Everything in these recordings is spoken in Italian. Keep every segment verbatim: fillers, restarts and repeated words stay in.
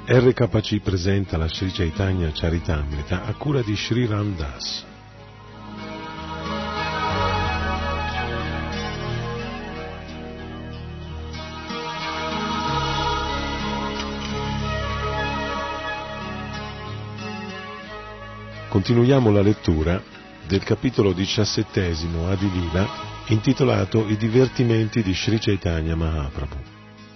R K C presenta la Sri Chaitanya Charitamrita a cura di Sri Ram Das. Continuiamo la lettura del capitolo diciassettesimo Adi Lila, intitolato I divertimenti di Sri Chaitanya Mahaprabhu.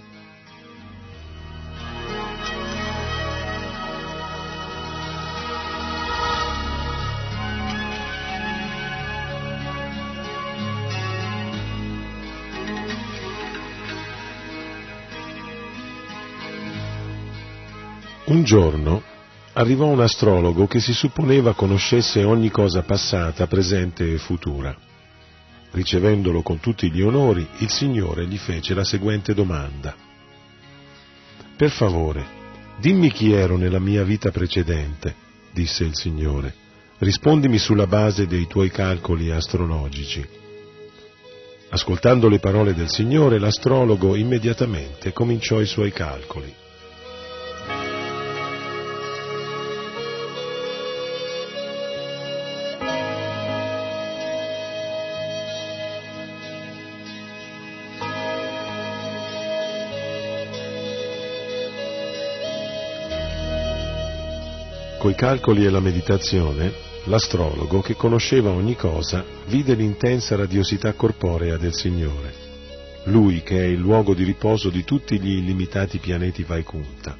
Un giorno arrivò un astrologo che si supponeva conoscesse ogni cosa passata, presente e futura. Ricevendolo con tutti gli onori, il Signore gli fece la seguente domanda. Per favore, dimmi chi ero nella mia vita precedente, disse il Signore. Rispondimi sulla base dei tuoi calcoli astrologici. Ascoltando le parole del Signore, l'astrologo immediatamente cominciò i suoi calcoli. Coi calcoli e la meditazione, l'astrologo, che conosceva ogni cosa, vide l'intensa radiosità corporea del Signore, Lui che è il luogo di riposo di tutti gli illimitati pianeti Vaikunta.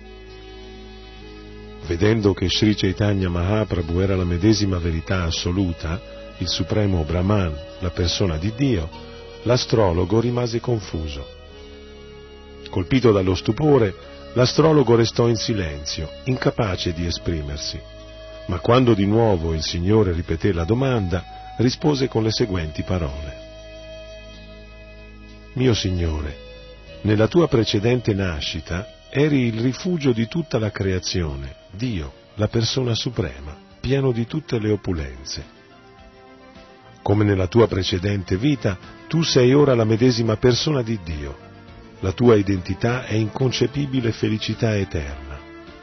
Vedendo che Sri Chaitanya Mahaprabhu era la medesima verità assoluta, il supremo Brahman, la persona di Dio, l'astrologo rimase confuso. Colpito dallo stupore, l'astrologo restò in silenzio, incapace di esprimersi, ma quando di nuovo il Signore ripeté la domanda, rispose con le seguenti parole. Mio Signore, nella tua precedente nascita eri il rifugio di tutta la creazione, Dio, la persona suprema, pieno di tutte le opulenze. Come nella tua precedente vita, tu sei ora la medesima persona di Dio. La tua identità è inconcepibile felicità eterna.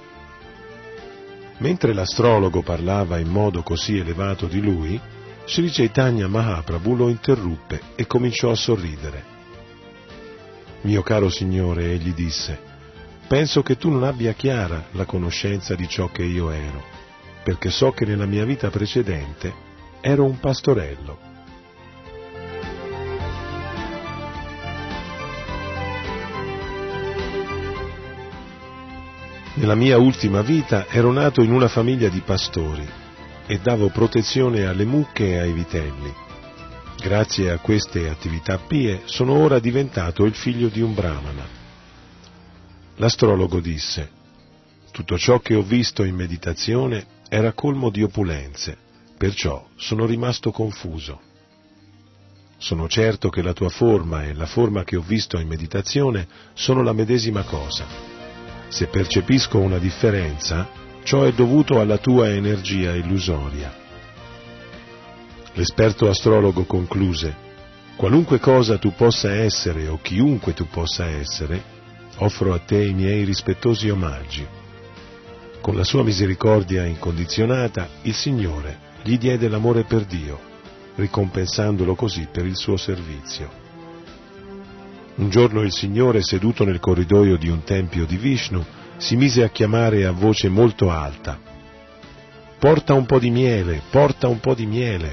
Mentre l'astrologo parlava in modo così elevato di lui, Sri Chaitanya Mahaprabhu lo interruppe e cominciò a sorridere. Mio caro Signore, egli disse, penso che tu non abbia chiara la conoscenza di ciò che io ero, perché so che nella mia vita precedente ero un pastorello. Nella mia ultima vita ero nato in una famiglia di pastori e davo protezione alle mucche e ai vitelli. Grazie a queste attività pie sono ora diventato il figlio di un brahmana. L'astrologo disse, tutto ciò che ho visto in meditazione era colmo di opulenze, perciò sono rimasto confuso. Sono certo che la tua forma e la forma che ho visto in meditazione sono la medesima cosa. Se percepisco una differenza, ciò è dovuto alla tua energia illusoria. L'esperto astrologo concluse, qualunque cosa tu possa essere o chiunque tu possa essere, offro a te i miei rispettosi omaggi. Con la sua misericordia incondizionata, il Signore gli diede l'amore per Dio, ricompensandolo così per il suo servizio. Un giorno il Signore, seduto nel corridoio di un tempio di Vishnu, si mise a chiamare a voce molto alta. Porta un po' di miele, porta un po' di miele.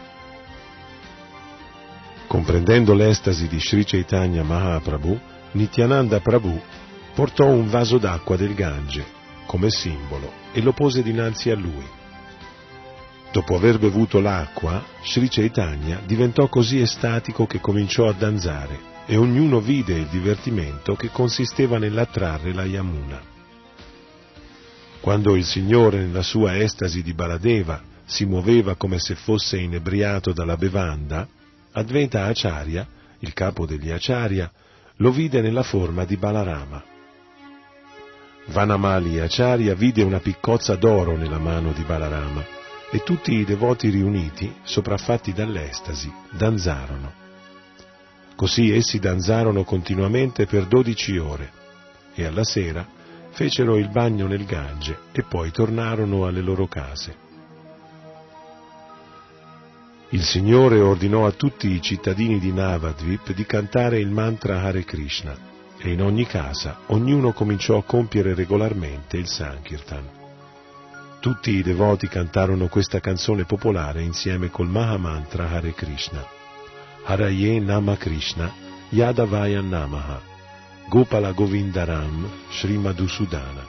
Comprendendo l'estasi di Sri Chaitanya Mahaprabhu, Nityananda Prabhu portò un vaso d'acqua del Gange come simbolo e lo pose dinanzi a lui. Dopo aver bevuto l'acqua, Sri Chaitanya diventò così estatico che cominciò a danzare e ognuno vide il divertimento che consisteva nell'attrarre la Yamuna. Quando il Signore, nella sua estasi di Baladeva, si muoveva come se fosse inebriato dalla bevanda, Advaita Acharya, il capo degli Acharya, lo vide nella forma di Balarama. Vanamali Acharya vide una piccozza d'oro nella mano di Balarama e tutti i devoti riuniti, sopraffatti dall'estasi, danzarono. Così essi danzarono continuamente per dodici ore e alla sera fecero il bagno nel Gange e poi tornarono alle loro case. Il Signore ordinò a tutti i cittadini di Navadvip di cantare il mantra Hare Krishna e in ogni casa ognuno cominciò a compiere regolarmente il Sankirtan. Tutti i devoti cantarono questa canzone popolare insieme col Mahamantra Hare Krishna. Haraye Nama Krishna Yadavaya Namaha Gopala Govindaram Shri Madhusudana.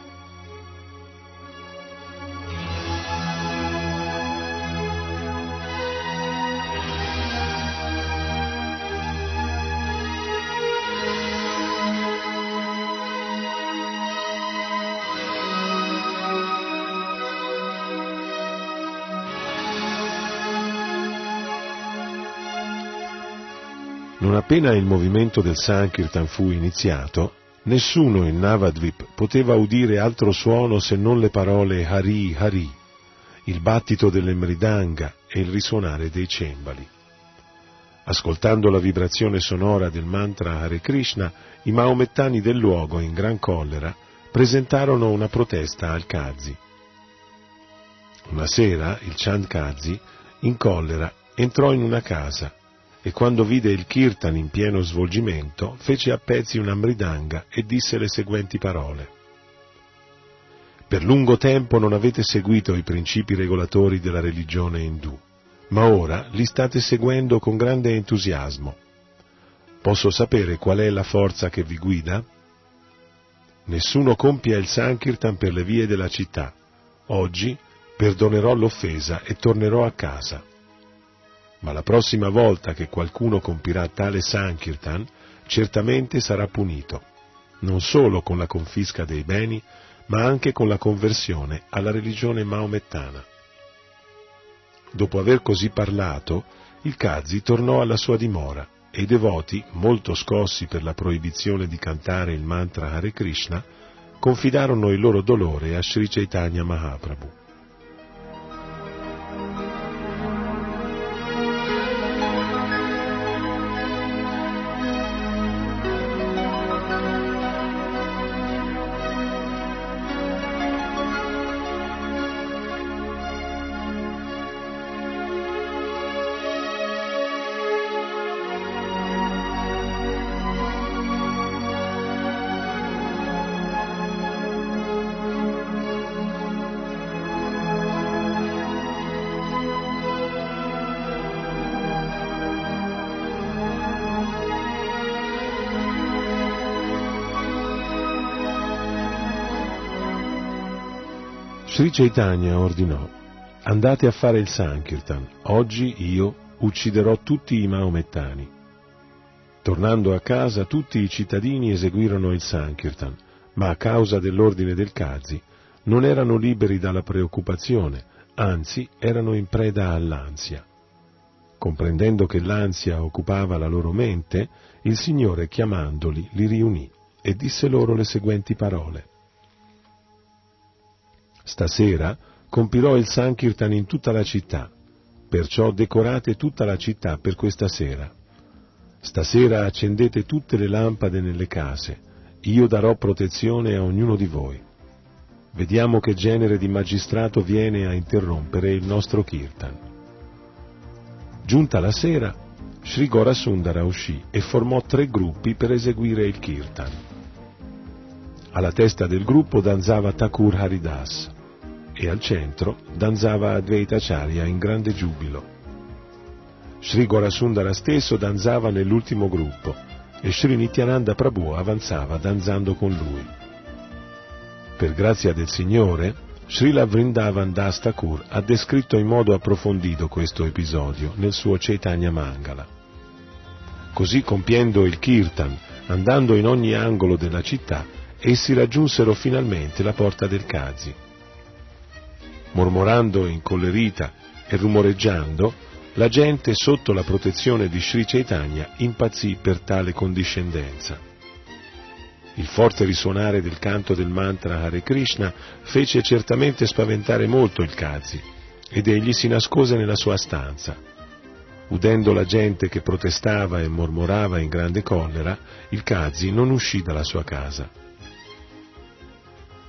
Non appena il movimento del Sankirtan fu iniziato, nessuno in Navadvip poteva udire altro suono se non le parole Hari Hari, il battito delle mridanga e il risuonare dei cembali. Ascoltando la vibrazione sonora del mantra Hare Krishna, i maomettani del luogo, in gran collera, presentarono una protesta al Qazi. Una sera il Chand Qazi, in collera, entrò in una casa e quando vide il kirtan in pieno svolgimento, fece a pezzi una mridanga e disse le seguenti parole. Per lungo tempo non avete seguito i principi regolatori della religione indù, ma ora li state seguendo con grande entusiasmo. Posso sapere qual è la forza che vi guida? Nessuno compia il Sankirtan per le vie della città. Oggi perdonerò l'offesa e tornerò a casa. Ma la prossima volta che qualcuno compirà tale Sankirtan, certamente sarà punito, non solo con la confisca dei beni, ma anche con la conversione alla religione maomettana. Dopo aver così parlato, il Qazi tornò alla sua dimora e i devoti, molto scossi per la proibizione di cantare il mantra Hare Krishna, confidarono il loro dolore a Sri Chaitanya Mahaprabhu. Sri Chaitanya ordinò: andate a fare il Sankirtan, oggi io ucciderò tutti i maomettani. Tornando a casa tutti i cittadini eseguirono il Sankirtan, ma a causa dell'ordine del Qazi non erano liberi dalla preoccupazione, anzi erano in preda all'ansia. Comprendendo che l'ansia occupava la loro mente, il Signore chiamandoli li riunì e disse loro le seguenti parole. Stasera compirò il Sankirtan in tutta la città, perciò decorate tutta la città per questa sera. Stasera accendete tutte le lampade nelle case, io darò protezione a ognuno di voi. Vediamo che genere di magistrato viene a interrompere il nostro Kirtan. Giunta la sera, Sri Gaurasundara uscì e formò tre gruppi per eseguire il Kirtan. Alla testa del gruppo danzava Thakur Haridas e al centro danzava Advaitacharya in grande giubilo. Sri Gaurasundara stesso danzava nell'ultimo gruppo e Sri Nityananda Prabhu avanzava danzando con lui. Per grazia del Signore, Srila Vrindavan Das Thakur ha descritto in modo approfondito questo episodio nel suo Chaitanya Mangala. Così, compiendo il Kirtan, andando in ogni angolo della città, essi raggiunsero finalmente la porta del Qazi. Mormorando incollerita e rumoreggiando, la gente, sotto la protezione di Sri Chaitanya, impazzì per tale condiscendenza. Il forte risuonare del canto del mantra Hare Krishna fece certamente spaventare molto il Qazi, ed egli si nascose nella sua stanza. Udendo la gente che protestava e mormorava in grande collera, il Qazi non uscì dalla sua casa.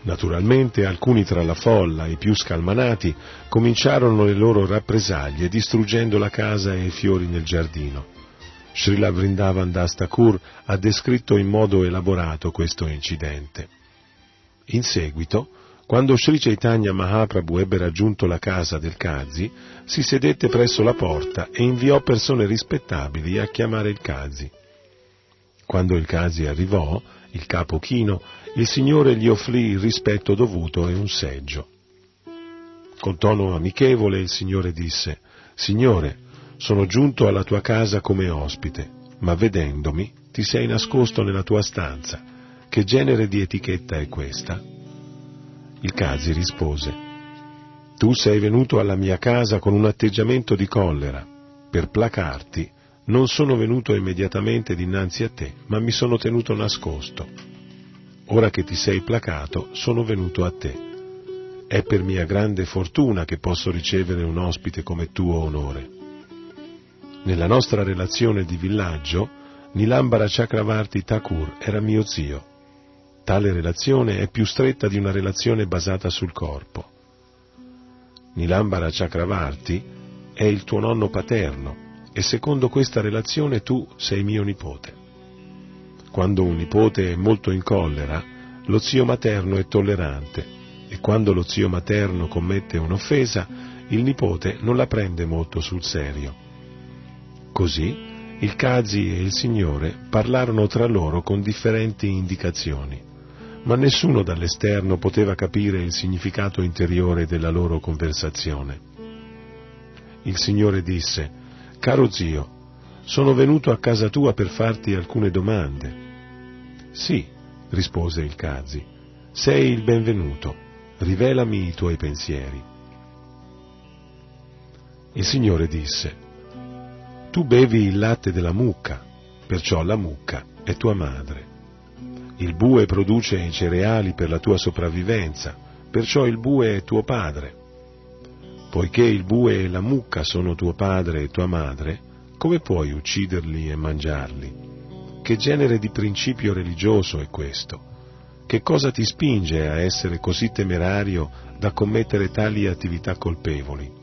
Naturalmente alcuni tra la folla, i più scalmanati, cominciarono le loro rappresaglie distruggendo la casa e i fiori nel giardino. Srila Vrindavan Das Thakur ha descritto in modo elaborato questo incidente. In seguito, quando Sri Chaitanya Mahaprabhu ebbe raggiunto la casa del Qazi, si sedette presso la porta e inviò persone rispettabili a chiamare il Qazi. Quando il Qazi arrivò, il capo chino, il Signore gli offrì il rispetto dovuto e un seggio. Con tono amichevole il Signore disse: «Signore, sono giunto alla tua casa come ospite, ma vedendomi ti sei nascosto nella tua stanza. Che genere di etichetta è questa?» Il Qazi rispose: «Tu sei venuto alla mia casa con un atteggiamento di collera. Per placarti non sono venuto immediatamente dinanzi a te, ma mi sono tenuto nascosto. Ora che ti sei placato, sono venuto a te. È per mia grande fortuna che posso ricevere un ospite come tuo onore. Nella nostra relazione di villaggio, Nilambara Chakravarti Thakur era mio zio. Tale relazione è più stretta di una relazione basata sul corpo. Nilambara Chakravarti è il tuo nonno paterno e secondo questa relazione tu sei mio nipote. Quando un nipote è molto in collera, lo zio materno è tollerante e quando lo zio materno commette un'offesa, il nipote non la prende molto sul serio. Così il Qazi e il Signore parlarono tra loro con differenti indicazioni, ma nessuno dall'esterno poteva capire il significato interiore della loro conversazione. Il Signore disse: «Caro zio, sono venuto a casa tua per farti alcune domande». «Sì», rispose il Qazi, «sei il benvenuto, rivelami i tuoi pensieri». Il Signore disse: «Tu bevi il latte della mucca, perciò la mucca è tua madre. Il bue produce i cereali per la tua sopravvivenza, perciò il bue è tuo padre. Poiché il bue e la mucca sono tuo padre e tua madre, come puoi ucciderli e mangiarli? Che genere di principio religioso è questo? Che cosa ti spinge a essere così temerario da commettere tali attività colpevoli?»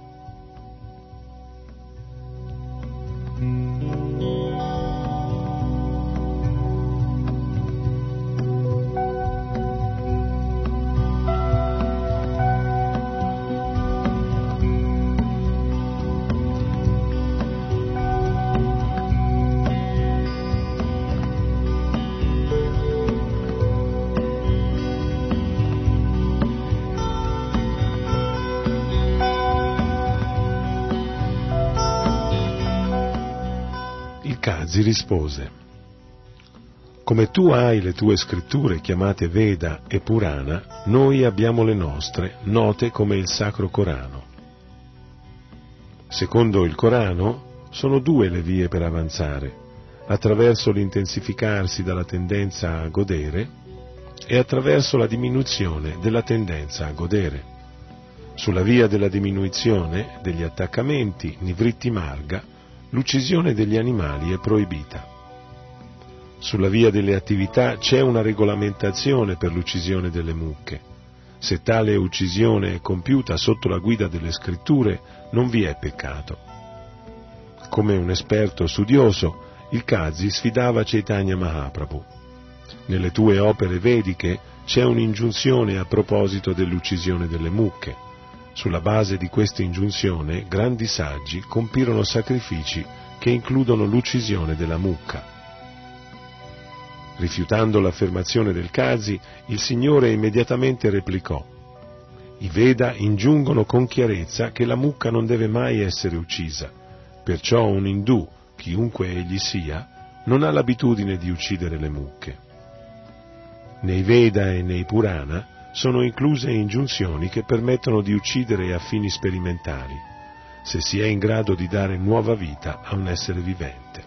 Qazi rispose: «Come tu hai le tue scritture chiamate Veda e Purana, noi abbiamo le nostre, note come il Sacro Corano. Secondo il Corano, sono due le vie per avanzare, attraverso l'intensificarsi della tendenza a godere e attraverso la diminuzione della tendenza a godere. Sulla via della diminuzione degli attaccamenti, Nivritti Marga, l'uccisione degli animali è proibita. Sulla via delle attività c'è una regolamentazione per l'uccisione delle mucche. Se tale uccisione è compiuta sotto la guida delle scritture, non vi è peccato». Come un esperto studioso, il Qazi sfidava Chaitanya Mahaprabhu. Nelle tue opere vediche c'è un'ingiunzione a proposito dell'uccisione delle mucche. Sulla base di questa ingiunzione, grandi saggi compirono sacrifici che includono l'uccisione della mucca. Rifiutando l'affermazione del Qazi, il Signore immediatamente replicò: «I Veda ingiungono con chiarezza che la mucca non deve mai essere uccisa, perciò un indù, chiunque egli sia, non ha l'abitudine di uccidere le mucche. Nei Veda e nei Purana sono incluse ingiunzioni che permettono di uccidere a fini sperimentali, se si è in grado di dare nuova vita a un essere vivente.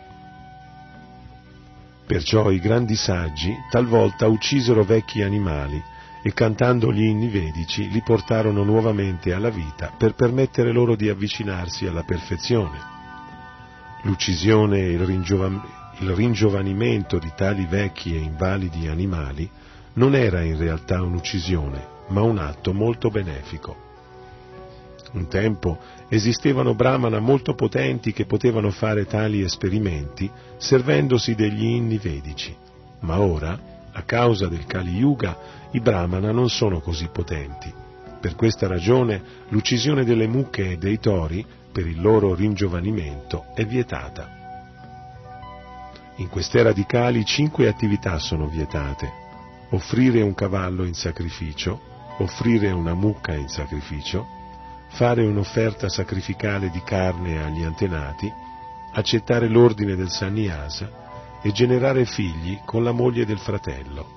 Perciò i grandi saggi talvolta uccisero vecchi animali e cantando gli inni vedici li portarono nuovamente alla vita per permettere loro di avvicinarsi alla perfezione. L'uccisione e il, ringiovan- il ringiovanimento di tali vecchi e invalidi animali non era in realtà un'uccisione, ma un atto molto benefico. Un tempo esistevano brahmana molto potenti che potevano fare tali esperimenti servendosi degli inni vedici, ma ora, a causa del Kali Yuga, i brahmana non sono così potenti. Per questa ragione l'uccisione delle mucche e dei tori, per il loro ringiovanimento, è vietata. In quest'era di Kali cinque attività sono vietate: offrire un cavallo in sacrificio, offrire una mucca in sacrificio, fare un'offerta sacrificale di carne agli antenati, accettare l'ordine del sannyasa e generare figli con la moglie del fratello.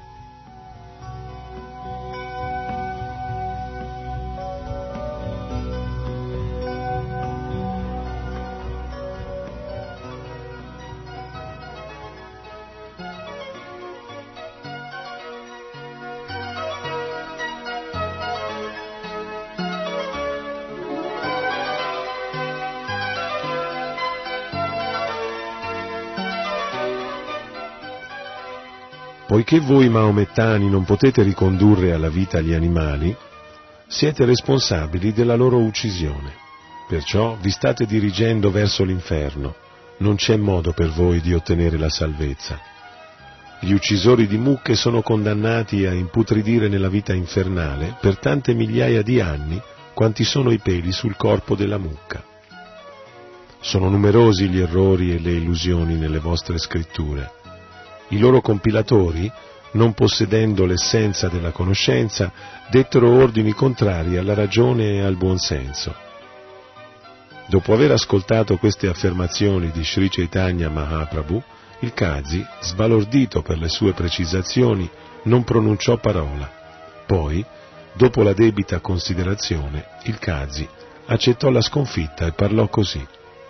Poiché voi maomettani non potete ricondurre alla vita gli animali, siete responsabili della loro uccisione. Perciò vi state dirigendo verso l'inferno. Non c'è modo per voi di ottenere la salvezza. Gli uccisori di mucche sono condannati a imputridire nella vita infernale per tante migliaia di anni quanti sono i peli sul corpo della mucca. Sono numerosi gli errori e le illusioni nelle vostre scritture. I loro compilatori, non possedendo l'essenza della conoscenza, dettero ordini contrari alla ragione e al buon senso. Dopo aver ascoltato queste affermazioni di Sri Chaitanya Mahaprabhu, il Qazi, sbalordito per le sue precisazioni, non pronunciò parola. Poi, dopo la debita considerazione, il Qazi accettò la sconfitta e parlò così: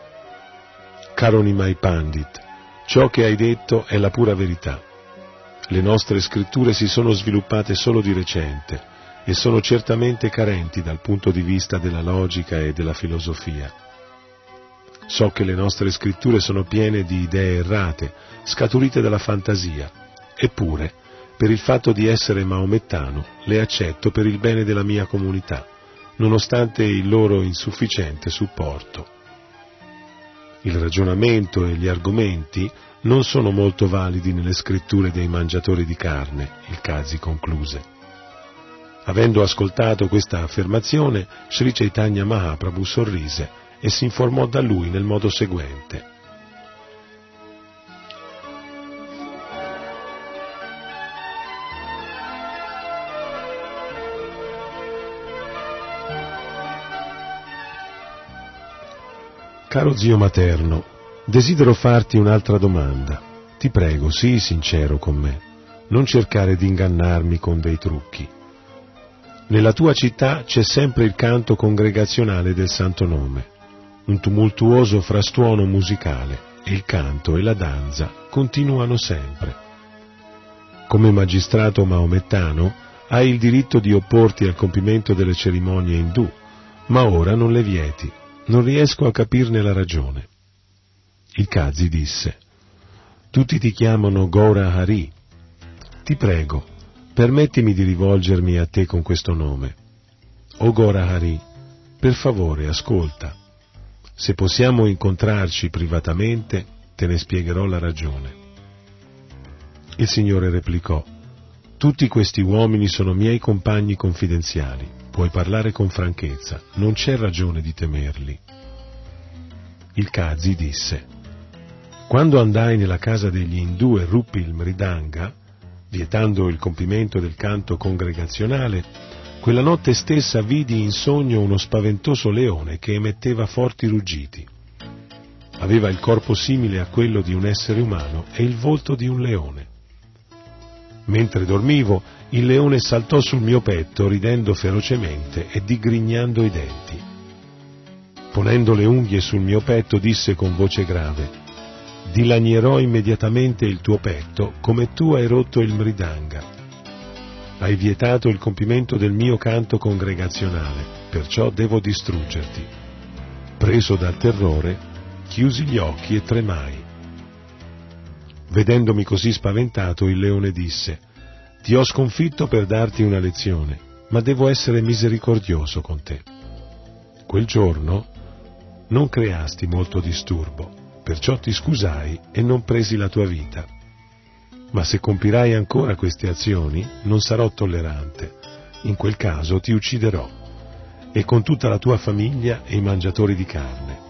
Caro Nimai Pandit, ciò che hai detto è la pura verità. Le nostre scritture si sono sviluppate solo di recente e sono certamente carenti dal punto di vista della logica e della filosofia. So che le nostre scritture sono piene di idee errate, scaturite dalla fantasia, eppure, per il fatto di essere maomettano, le accetto per il bene della mia comunità, nonostante il loro insufficiente supporto. Il ragionamento e gli argomenti non sono molto validi nelle scritture dei mangiatori di carne, il Qazi concluse. Avendo ascoltato questa affermazione, Sri Chaitanya Mahaprabhu sorrise e si informò da lui nel modo seguente. Caro zio materno, desidero farti un'altra domanda. Ti prego, sii sincero con me. Non cercare di ingannarmi con dei trucchi. Nella tua città c'è sempre il canto congregazionale del Santo Nome, un tumultuoso frastuono musicale, e il canto e la danza continuano sempre. Come magistrato maomettano hai il diritto di opporti al compimento delle cerimonie indù, ma ora non le vieti. Non riesco a capirne la ragione. Il Qazi disse: tutti ti chiamano Gaura Hari. Ti prego, permettimi di rivolgermi a te con questo nome. O Gaura Hari, per favore ascolta. Se possiamo incontrarci privatamente, te ne spiegherò la ragione. Il Signore replicò: tutti questi uomini sono miei compagni confidenziali. Puoi parlare con franchezza, non c'è ragione di temerli. Il Qazi disse: quando andai nella casa degli indù e ruppi il mridanga, vietando il compimento del canto congregazionale, quella notte stessa vidi in sogno uno spaventoso leone che emetteva forti ruggiti. Aveva il corpo simile a quello di un essere umano e il volto di un leone. Mentre dormivo, il leone saltò sul mio petto ridendo ferocemente e digrignando i denti. Ponendo le unghie sul mio petto disse con voce grave: dilagnerò immediatamente il tuo petto come tu hai rotto il mridanga. Hai vietato il compimento del mio canto congregazionale, perciò devo distruggerti. Preso dal terrore, chiusi gli occhi e tremai. Vedendomi così spaventato, il leone disse: Ti ho sconfitto per darti una lezione, ma devo essere misericordioso con te. Quel giorno non creasti molto disturbo, perciò ti scusai e non presi la tua vita. Ma se compirai ancora queste azioni, non sarò tollerante. In quel caso ti ucciderò, e con tutta la tua famiglia e i mangiatori di carne.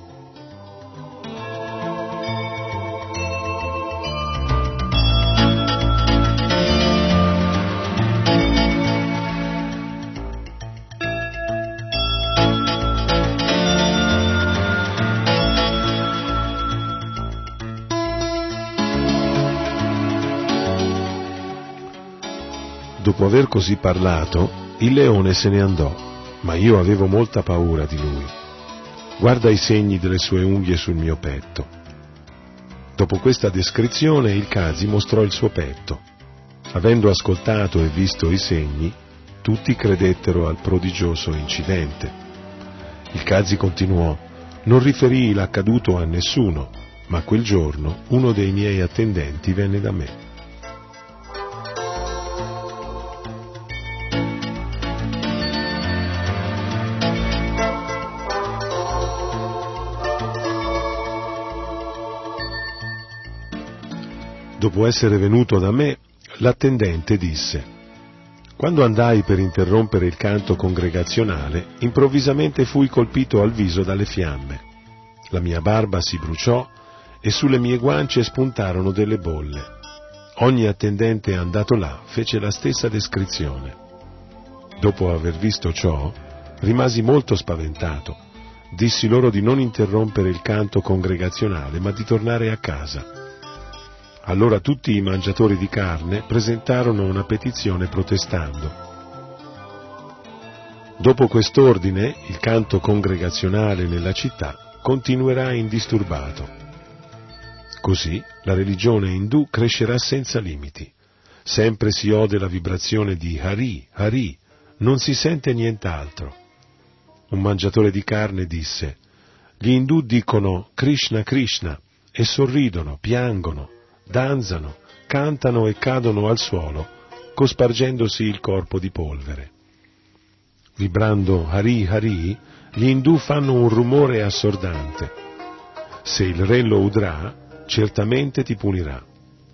Dopo aver così parlato, il leone se ne andò, ma io avevo molta paura di lui. Guarda i segni delle sue unghie sul mio petto. Dopo questa descrizione il Qazi mostrò il suo petto. Avendo ascoltato e visto i segni, tutti credettero al prodigioso incidente. Il Qazi continuò: non riferii l'accaduto a nessuno, ma quel giorno uno dei miei attendenti venne da me. Dopo essere venuto da me, l'attendente disse: quando andai per interrompere il canto congregazionale, improvvisamente fui colpito al viso dalle fiamme. La mia barba si bruciò e sulle mie guance spuntarono delle bolle. Ogni attendente andato là fece la stessa descrizione. Dopo aver visto ciò, rimasi molto spaventato. Dissi loro di non interrompere il canto congregazionale, ma di tornare a casa. Allora tutti i mangiatori di carne presentarono una petizione protestando. Dopo quest'ordine, il canto congregazionale nella città continuerà indisturbato. Così la religione indù crescerà senza limiti. Sempre si ode la vibrazione di Hari, Hari, non si sente nient'altro. Un mangiatore di carne disse: gli indù dicono Krishna, Krishna, e sorridono, piangono, danzano, cantano e cadono al suolo, cospargendosi il corpo di polvere. Vibrando Hari Hari, gli indù fanno un rumore assordante. Se il re lo udrà, certamente ti punirà.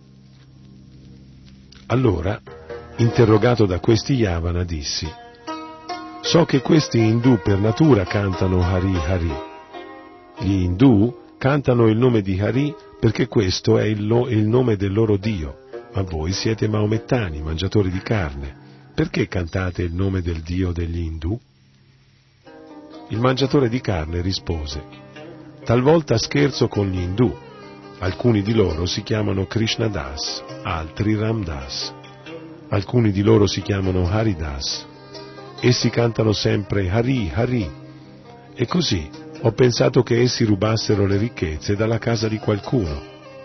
Allora, interrogato da questi Yavana, dissi: so che questi indù per natura cantano Hari Hari. Gli indù cantano il nome di Hari perché questo è il, lo, il nome del loro Dio, ma voi siete maomettani, mangiatori di carne. Perché cantate il nome del Dio degli indù? Il mangiatore di carne rispose: talvolta scherzo con gli indù. Alcuni di loro si chiamano Krishnadas, altri Ramdas. Alcuni di loro si chiamano Haridas. Essi cantano sempre Hari Hari. E così ho pensato che essi rubassero le ricchezze dalla casa di qualcuno.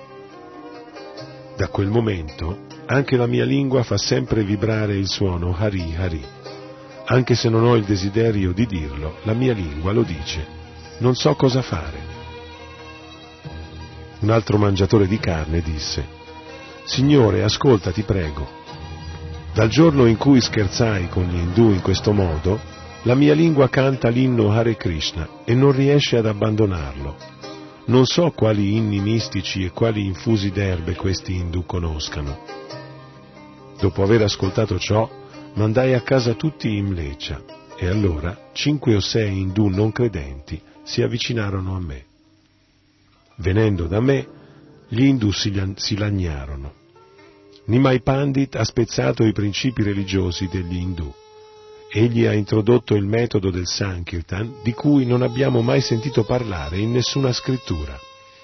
Da quel momento anche la mia lingua fa sempre vibrare il suono Hari Hari. Anche se non ho il desiderio di dirlo, la mia lingua lo dice. Non so cosa fare. Un altro mangiatore di carne disse: Signore, ascolta, ti prego. Dal giorno in cui scherzai con gli indù in questo modo, la mia lingua canta l'inno Hare Krishna e non riesce ad abbandonarlo. Non so quali inni mistici e quali infusi d'erbe questi indù conoscano. Dopo aver ascoltato ciò, mandai a casa tutti in mleccia, e allora cinque o sei indù non credenti si avvicinarono a me. Venendo da me, gli indù si, si lagnarono. Nimai Pandit ha spezzato i principi religiosi degli indù. Egli ha introdotto il metodo del Sankirtan, di cui non abbiamo mai sentito parlare in nessuna scrittura.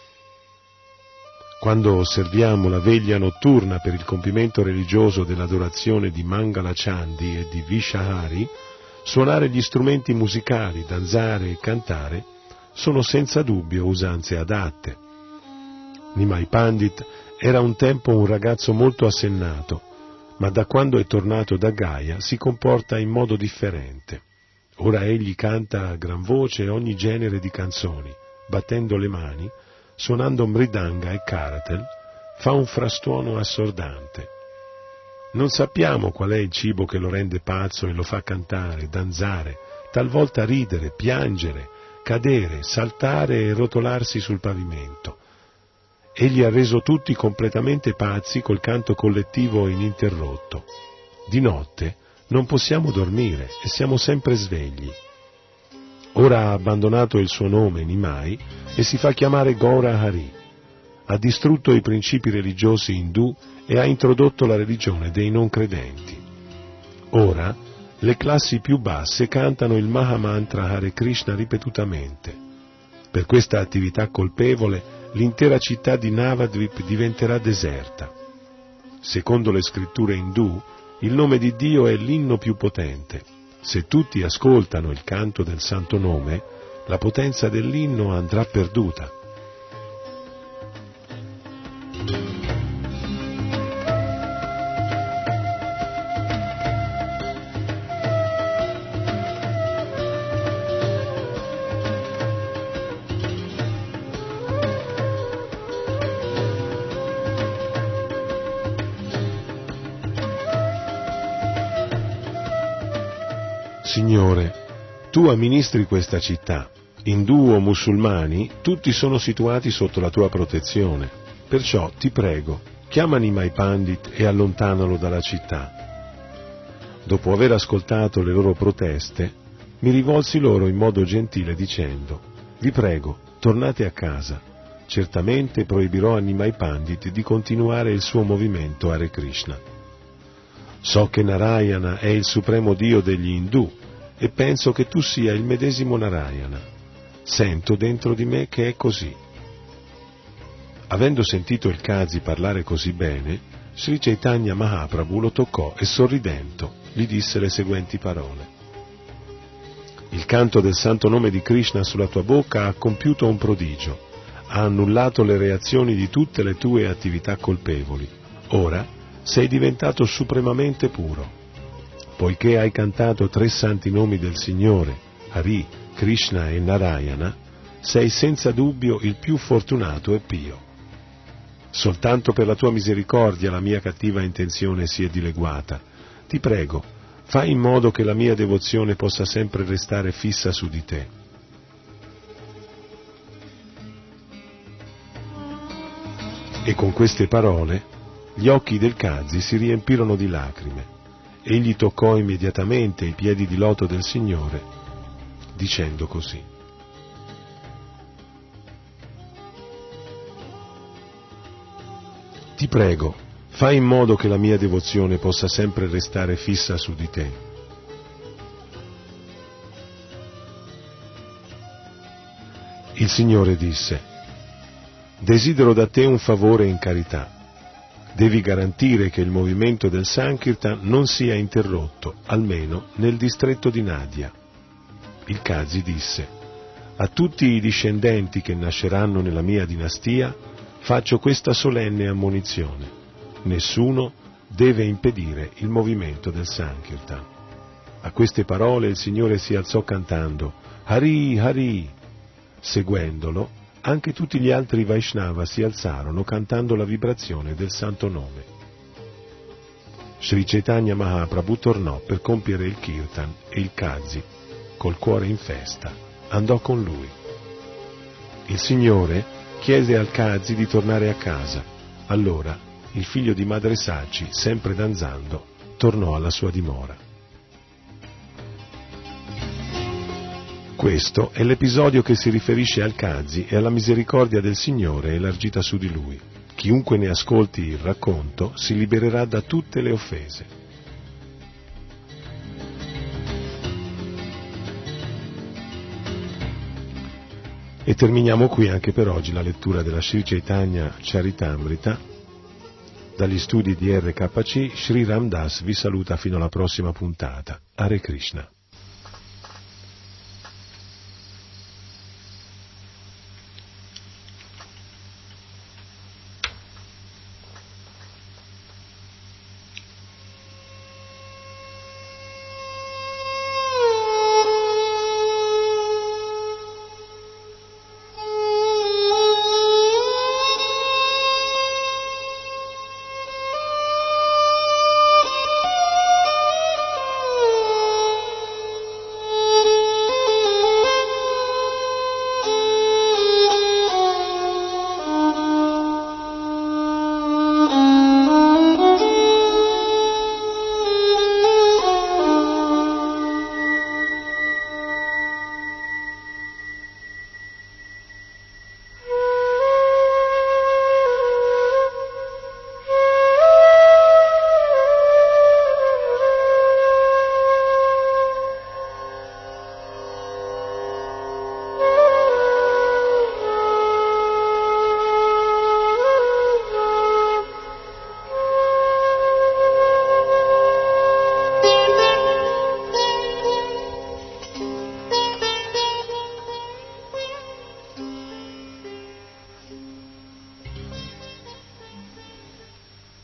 Quando osserviamo la veglia notturna per il compimento religioso dell'adorazione di Mangala Chandi e di Vishahari, suonare gli strumenti musicali, danzare e cantare sono senza dubbio usanze adatte. Nimai Pandit era un tempo un ragazzo molto assennato, ma da quando è tornato da Gaya si comporta in modo differente. Ora egli canta a gran voce ogni genere di canzoni, battendo le mani, suonando mridanga e karatel, fa un frastuono assordante. Non sappiamo qual è il cibo che lo rende pazzo e lo fa cantare, danzare, talvolta ridere, piangere, cadere, saltare e rotolarsi sul pavimento. Egli ha reso tutti completamente pazzi col canto collettivo ininterrotto. Di notte non possiamo dormire e siamo sempre svegli. Ora ha abbandonato il suo nome Nimai e si fa chiamare Gaura Hari. Ha distrutto i principi religiosi indù e ha introdotto la religione dei non credenti. Ora le classi più basse cantano il Mahamantra Hare Krishna ripetutamente. Per questa attività colpevole l'intera città di Navadvip diventerà deserta. Secondo le scritture indù, il nome di Dio è l'inno più potente. Se tutti ascoltano il canto del santo nome, la potenza dell'inno andrà perduta. Signore, tu amministri questa città. Indù o musulmani, tutti sono situati sotto la tua protezione. Perciò ti prego, chiama Nimai Pandit e allontanalo dalla città. Dopo aver ascoltato le loro proteste, mi rivolsi loro in modo gentile dicendo: vi prego, tornate a casa. Certamente proibirò a Nimai Pandit di continuare il suo movimento Hare Krishna. So che Narayana è il supremo Dio degli Indù e penso che tu sia il medesimo Narayana. Sento dentro di me che è così. Avendo sentito il Kazi parlare così bene, Sri Chaitanya Mahaprabhu lo toccò e sorridendo gli disse le seguenti parole: il canto del santo nome di Krishna sulla tua bocca ha compiuto un prodigio, ha annullato le reazioni di tutte le tue attività colpevoli. Ora sei diventato supremamente puro. Poiché hai cantato tre santi nomi del Signore, Hari, Krishna e Narayana, sei senza dubbio il più fortunato e pio. Soltanto per la tua misericordia la mia cattiva intenzione si è dileguata. Ti prego, fai in modo che la mia devozione possa sempre restare fissa su di te. E con queste parole gli occhi del Kazi si riempirono di lacrime. Egli toccò immediatamente i piedi di loto del Signore, dicendo così: ti prego, fai in modo che la mia devozione possa sempre restare fissa su di te. Il Signore disse: desidero da te un favore in carità. Devi garantire che il movimento del Sankirtan non sia interrotto, almeno nel distretto di Nadia. Il Kazi disse: a tutti i discendenti che nasceranno nella mia dinastia faccio questa solenne ammonizione: nessuno deve impedire il movimento del Sankirtan. A queste parole il Signore si alzò cantando Hari Hari. Seguendolo, anche tutti gli altri Vaishnava si alzarono cantando la vibrazione del santo nome. Sri Chaitanya Mahaprabhu tornò per compiere il Kirtan e il Kazi, col cuore in festa, andò con lui. Il Signore chiese al Kazi di tornare a casa. Allora il figlio di Madre Saci, sempre danzando, tornò alla sua dimora. Questo è l'episodio che si riferisce al Kazi e alla misericordia del Signore elargita su di lui. Chiunque ne ascolti il racconto si libererà da tutte le offese. E terminiamo qui anche per oggi la lettura della Sri Chaitanya Charitamrita. Dagli studi di R K C, Sri Ram Das vi saluta fino alla prossima puntata. Hare Krishna.